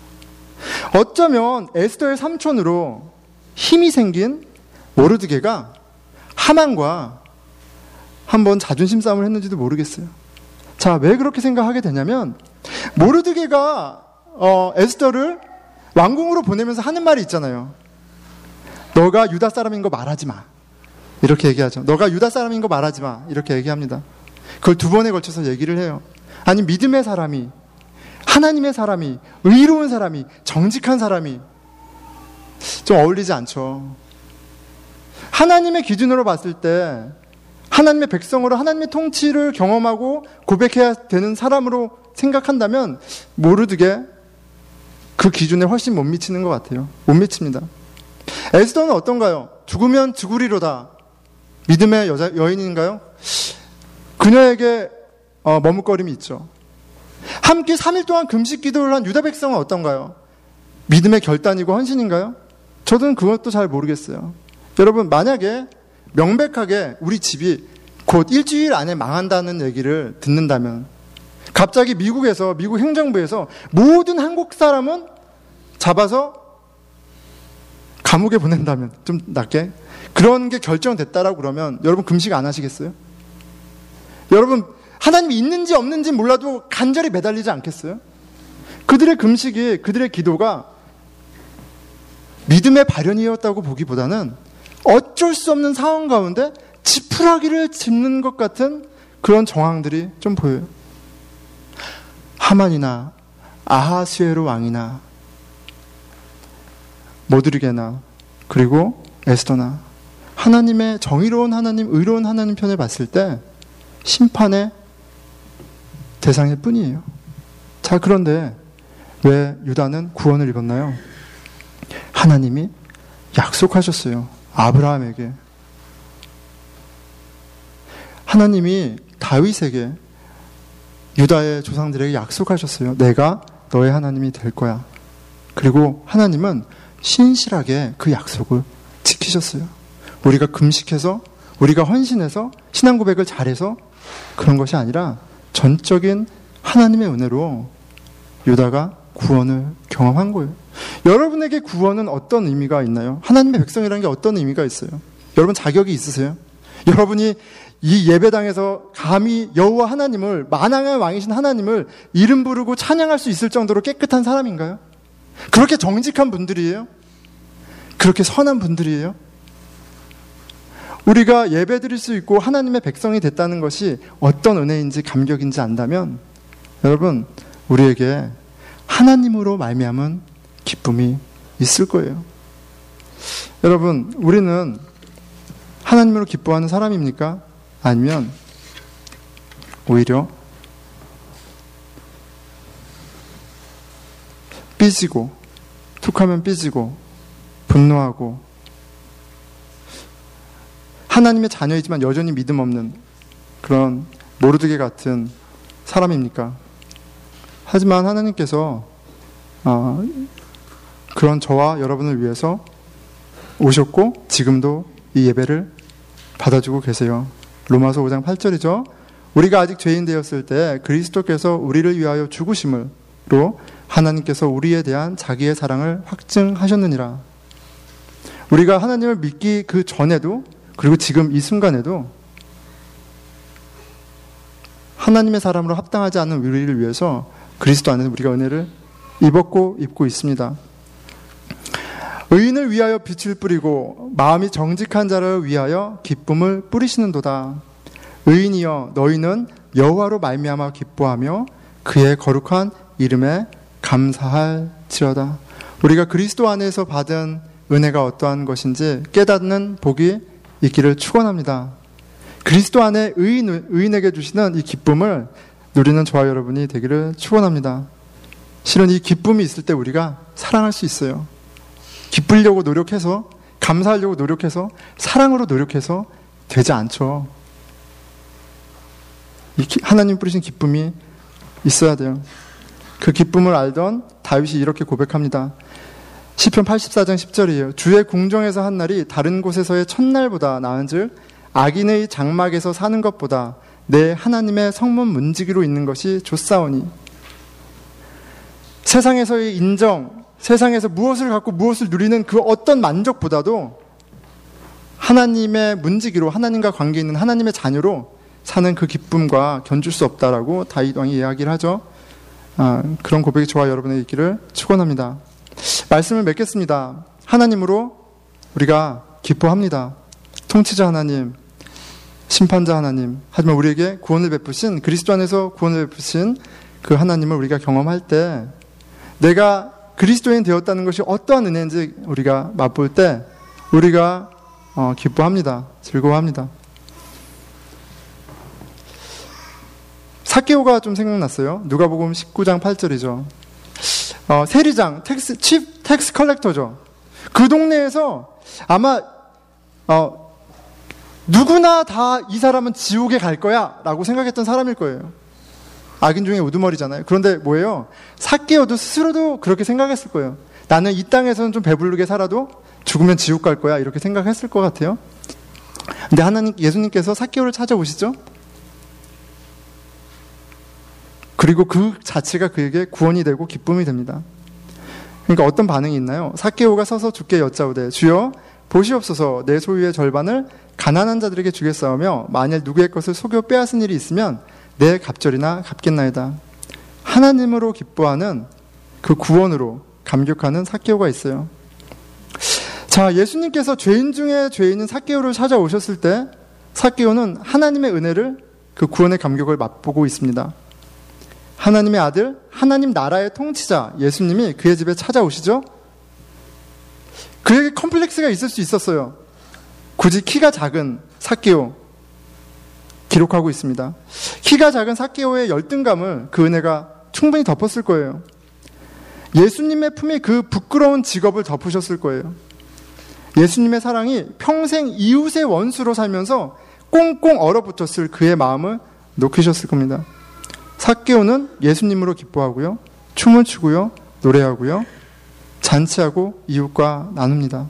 어쩌면 에스더의 삼촌으로 힘이 생긴 모르드게가 하만과 한번 자존심 싸움을 했는지도 모르겠어요. 자, 왜 그렇게 생각하게 되냐면 모르드게가 어, 에스더를 왕궁으로 보내면서 하는 말이 있잖아요. 너가 유다 사람인 거 말하지 마. 이렇게 얘기하죠. 너가 유다 사람인 거 말하지 마. 이렇게 얘기합니다. 그걸 두 번에 걸쳐서 얘기를 해요. 아니, 믿음의 사람이, 하나님의 사람이, 의로운 사람이, 정직한 사람이 좀 어울리지 않죠. 하나님의 기준으로 봤을 때 하나님의 백성으로 하나님의 통치를 경험하고 고백해야 되는 사람으로 생각한다면 모르드게 그 기준에 훨씬 못 미치는 것 같아요. 못 미칩니다. 에스더는 어떤가요? 죽으면 죽으리로다. 믿음의 여자, 여인인가요? 그녀에게 어, 머뭇거림이 있죠. 함께 삼 일 동안 금식 기도를 한 유다 백성은 어떤가요? 믿음의 결단이고 헌신인가요? 저는 그것도 잘 모르겠어요. 여러분, 만약에 명백하게 우리 집이 곧 일주일 안에 망한다는 얘기를 듣는다면, 갑자기 미국에서, 미국 행정부에서 모든 한국 사람은 잡아서 감옥에 보낸다면, 좀 낮게 그런 게 결정됐다라고 그러면 여러분 금식 안 하시겠어요? 여러분, 하나님이 있는지 없는지 몰라도 간절히 매달리지 않겠어요? 그들의 금식이, 그들의 기도가 믿음의 발현이었다고 보기보다는 어쩔 수 없는 상황 가운데 지푸라기를 짚는 것 같은 그런 정황들이 좀 보여요. 하만이나 아하수에로 왕이나 모드리게나 그리고 에스더나 하나님의 정의로운 하나님, 의로운 하나님 편에 봤을 때 심판의 대상일 뿐이에요. 자, 그런데 왜 유다는 구원을 입었나요? 하나님이 약속하셨어요. 아브라함에게. 하나님이 다윗에게, 유다의 조상들에게 약속하셨어요. 내가 너의 하나님이 될 거야. 그리고 하나님은 신실하게 그 약속을 지키셨어요. 우리가 금식해서, 우리가 헌신해서, 신앙 고백을 잘해서 그런 것이 아니라 전적인 하나님의 은혜로 유다가 구원을 경험한 거예요. 여러분에게 구원은 어떤 의미가 있나요? 하나님의 백성이라는 게 어떤 의미가 있어요? 여러분 자격이 있으세요? 여러분이 이 예배당에서 감히 여호와 하나님을, 만왕의 왕이신 하나님을 이름 부르고 찬양할 수 있을 정도로 깨끗한 사람인가요? 그렇게 정직한 분들이에요? 그렇게 선한 분들이에요? 우리가 예배 드릴 수 있고 하나님의 백성이 됐다는 것이 어떤 은혜인지 감격인지 안다면 여러분, 우리에게 하나님으로 말미암은 기쁨이 있을 거예요. 여러분, 우리는 하나님으로 기뻐하는 사람입니까? 아니면 오히려 삐지고, 툭하면 삐지고 분노하고 하나님의 자녀이지만 여전히 믿음 없는 그런 모르드게 같은 사람입니까? 하지만 하나님께서 어, 그런 저와 여러분을 위해서 오셨고 지금도 이 예배를 받아주고 계세요. 로마서 오 장 팔 절이죠. 우리가 아직 죄인 되었을 때 그리스도께서 우리를 위하여 죽으심으로 하나님께서 우리에 대한 자기의 사랑을 확증하셨느니라. 우리가 하나님을 믿기 그 전에도, 그리고 지금 이 순간에도 하나님의 사람으로 합당하지 않은 우리를 위해서 그리스도 안에서 우리가 은혜를 입었고 입고 있습니다. 의인을 위하여 빛을 뿌리고 마음이 정직한 자를 위하여 기쁨을 뿌리시는도다. 의인이여, 너희는 여호와로 말미암아 기뻐하며 그의 거룩한 이름에 감사할지어다. 우리가 그리스도 안에서 받은 은혜가 어떠한 것인지 깨닫는 복이 있기를 축원합니다. 그리스도 안에 의인, 의인에게 주시는 이 기쁨을 누리는 저와 여러분이 되기를 축원합니다. 실은 이 기쁨이 있을 때 우리가 사랑할 수 있어요. 기쁘려고 노력해서, 감사하려고 노력해서, 사랑으로 노력해서 되지 않죠. 이 하나님 뿌리신 기쁨이 있어야 돼요. 그 기쁨을 알던 다윗이 이렇게 고백합니다. 시편 팔십사 장 십 절이에요. 주의 궁정에서 한 날이 다른 곳에서의 첫날보다 나은즉 악인의 장막에서 사는 것보다 내 하나님의 성문 문지기로 있는 것이 좋사오니. 세상에서의 인정, 세상에서 무엇을 갖고 무엇을 누리는 그 어떤 만족보다도 하나님의 문지기로, 하나님과 관계 있는 하나님의 자녀로 사는 그 기쁨과 견줄 수 없다라고 다윗 왕이 이야기를 하죠. 아, 그런 고백이 저와 여러분에게 있기를 축원합니다. 말씀을 맺겠습니다. 하나님으로 우리가 기뻐합니다. 통치자 하나님, 심판자 하나님, 하지만 우리에게 구원을 베푸신, 그리스도 안에서 구원을 베푸신 그 하나님을 우리가 경험할 때 내가 그리스도인 되었다는 것이 어떠한 은혜인지 우리가 맛볼 때 우리가 어, 기뻐합니다. 즐거워합니다. 삭개오가 좀 생각났어요. 누가복음 십구 장 팔 절이죠. 어, 세리장, 텍스, 칩, 텍스 컬렉터죠. 그 동네에서 아마 어, 누구나 다 이 사람은 지옥에 갈 거야 라고 생각했던 사람일 거예요. 악인 중에 우두머리잖아요. 그런데 뭐예요? 삭개오도 스스로도 그렇게 생각했을 거예요. 나는 이 땅에서는 좀 배부르게 살아도 죽으면 지옥 갈 거야 이렇게 생각했을 것 같아요. 근데 하나님, 예수님께서 삭개오를 찾아오시죠. 그리고 그 자체가 그에게 구원이 되고 기쁨이 됩니다. 그러니까 어떤 반응이 있나요? 삭개오가 서서 주께 여짜오되 주여 보시옵소서, 내 소유의 절반을 가난한 자들에게 주겠사오며 만일 누구의 것을 속여 빼앗은 일이 있으면 내 갑절이나 갚겠나이다. 하나님으로 기뻐하는 그 구원으로 감격하는 삭개오가 있어요. 자, 예수님께서 죄인 중에 죄인인 삭개오를 찾아오셨을 때 삭개오는 하나님의 은혜를, 그 구원의 감격을 맛보고 있습니다. 하나님의 아들, 하나님 나라의 통치자 예수님이 그의 집에 찾아오시죠. 그에게 컴플렉스가 있을 수 있었어요. 굳이 키가 작은 삭개오 기록하고 있습니다. 키가 작은 삭개오의 열등감을 그 은혜가 충분히 덮었을 거예요. 예수님의 품이 그 부끄러운 직업을 덮으셨을 거예요. 예수님의 사랑이 평생 이웃의 원수로 살면서 꽁꽁 얼어붙었을 그의 마음을 녹이셨을 겁니다. 삭개오는 예수님으로 기뻐하고요, 춤을 추고요, 노래하고요, 잔치하고 이웃과 나눕니다.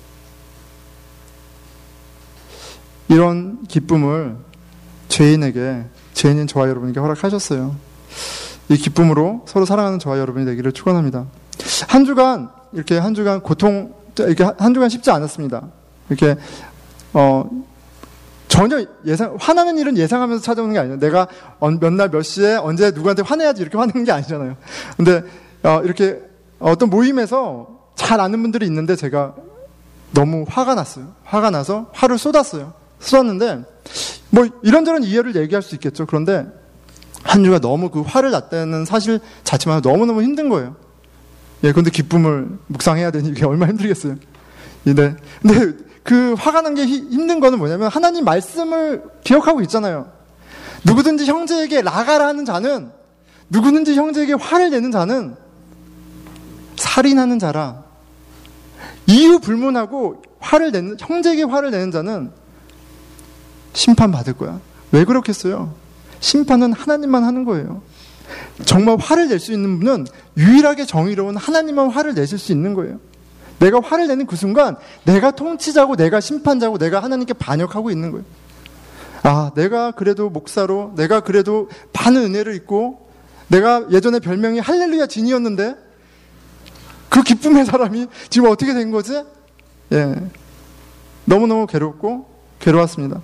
이런 기쁨을 죄인에게, 죄인인 저와 여러분에게 허락하셨어요. 이 기쁨으로 서로 사랑하는 저와 여러분이 되기를 축원합니다. 한 주간 이렇게 한 주간 고통, 이렇게 한 주간 쉽지 않았습니다. 이렇게 어 전혀 예상 화나는 일은 예상하면서 찾아오는 게 아니에요. 내가 몇 날 몇 시에 언제 누구한테 화내야지 이렇게 화내는 게 아니잖아요. 근데 어, 이렇게 어떤 모임에서 잘 아는 분들이 있는데 제가 너무 화가 났어요. 화가 나서 화를 쏟았어요. 쏟았는데 뭐 이런저런 이유를 얘기할 수 있겠죠. 그런데 한 주가 너무 그 화를 냈다는 사실 자체만 너무너무 힘든 거예요. 예, 근데 기쁨을 묵상해야 되니 이게 얼마나 힘들겠어요. 네. 근데 그 화가 난 게 힘든 거는 뭐냐면 하나님 말씀을 기억하고 있잖아요. 누구든지 형제에게 라가라 하는 자는, 누구든지 형제에게 화를 내는 자는 살인하는 자라. 이유 불문하고 화를 내는, 형제에게 화를 내는 자는 심판받을 거야. 왜 그렇겠어요? 심판은 하나님만 하는 거예요. 정말 화를 낼 수 있는 분은 유일하게 정의로운 하나님만 화를 내실 수 있는 거예요. 내가 화를 내는 그 순간 내가 통치자고, 내가 심판자고, 내가 하나님께 반역하고 있는 거예요. 아, 내가 그래도 목사로, 내가 그래도 많은 은혜를 입고, 내가 예전에 별명이 할렐루야 진이었는데 그 기쁨의 사람이 지금 어떻게 된 거지? 예, 너무너무 괴롭고 괴로웠습니다.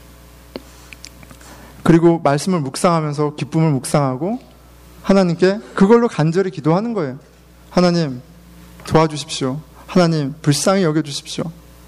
그리고 말씀을 묵상하면서 기쁨을 묵상하고 하나님께 그걸로 간절히 기도하는 거예요. 하나님 도와주십시오. 하나님 불쌍히 여겨주십시오.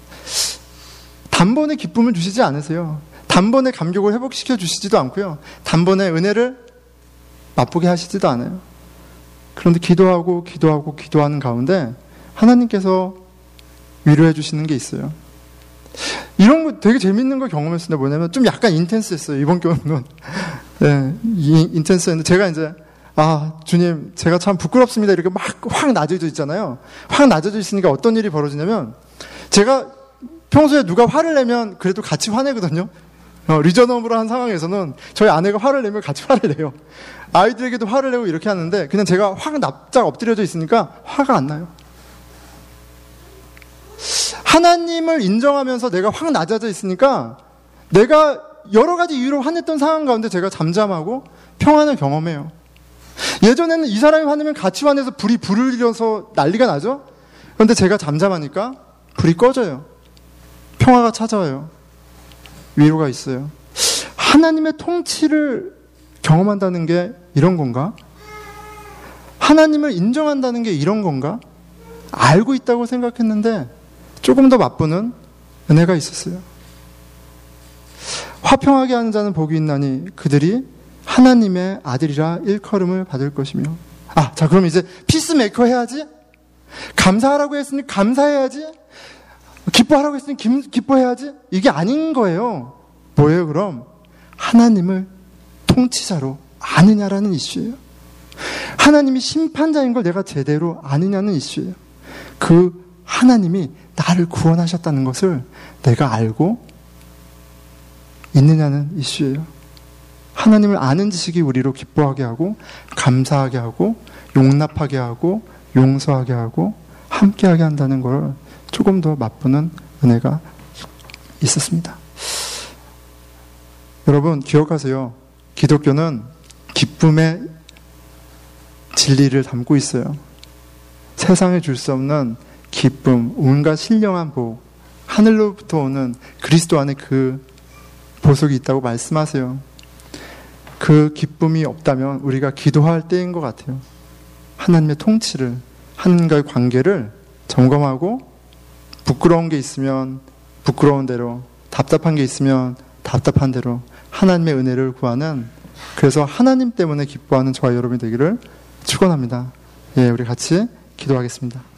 단번에 기쁨을 주시지 않으세요. 단번에 감격을 회복시켜 주시지도 않고요, 단번에 은혜를 맛보게 하시지도 않아요. 그런데 기도하고 기도하고 기도하는 가운데 하나님께서 위로해 주시는 게 있어요. 이런 거 되게 재밌는 걸 경험했습니다. 뭐냐면 좀 약간 인텐스했어요, 이번 경우는. 네, 인텐스했는데 제가 이제 아, 주님, 제가 참 부끄럽습니다. 이렇게 막 확 낮아져 있잖아요. 확 낮아져 있으니까 어떤 일이 벌어지냐면, 제가 평소에 누가 화를 내면 그래도 같이 화내거든요. 어, 리저너블 한 상황에서는 저희 아내가 화를 내면 같이 화를 내요. 아이들에게도 화를 내고 이렇게 하는데, 그냥 제가 확 납작 엎드려져 있으니까 화가 안 나요. 하나님을 인정하면서 내가 확 낮아져 있으니까 내가 여러 가지 이유로 화냈던 상황 가운데 제가 잠잠하고 평안을 경험해요. 예전에는 이 사람이 화내면 같이 화내서 불이 불을 일어서 난리가 나죠? 그런데 제가 잠잠하니까 불이 꺼져요. 평화가 찾아와요. 위로가 있어요. 하나님의 통치를 경험한다는 게 이런 건가? 하나님을 인정한다는 게 이런 건가? 알고 있다고 생각했는데 조금 더 맛보는 은혜가 있었어요. 화평하게 하는 자는 복이 있나니 그들이 하나님의 아들이라 일컬음을 받을 것이며. 아, 자, 그럼 이제 피스메이커 해야지? 감사하라고 했으니 감사해야지? 기뻐하라고 했으니 기, 기뻐해야지? 이게 아닌 거예요. 뭐예요, 그럼? 하나님을 통치자로 아느냐라는 이슈예요. 하나님이 심판자인 걸 내가 제대로 아느냐는 이슈예요. 그 하나님이 나를 구원하셨다는 것을 내가 알고 있느냐는 이슈예요. 하나님을 아는 지식이 우리로 기뻐하게 하고 감사하게 하고 용납하게 하고 용서하게 하고 함께하게 한다는 걸 조금 더 맛보는 은혜가 있었습니다. 여러분 기억하세요. 기독교는 기쁨의 진리를 담고 있어요. 세상에 줄 수 없는 기쁨, 온갖 신령한 복, 하늘로부터 오는 그리스도 안에 그 보석이 있다고 말씀하세요. 그 기쁨이 없다면 우리가 기도할 때인 것 같아요. 하나님의 통치를, 하나님과의 관계를 점검하고 부끄러운 게 있으면 부끄러운 대로, 답답한 게 있으면 답답한 대로 하나님의 은혜를 구하는, 그래서 하나님 때문에 기뻐하는 저와 여러분이 되기를 축원합니다. 예, 우리 같이 기도하겠습니다.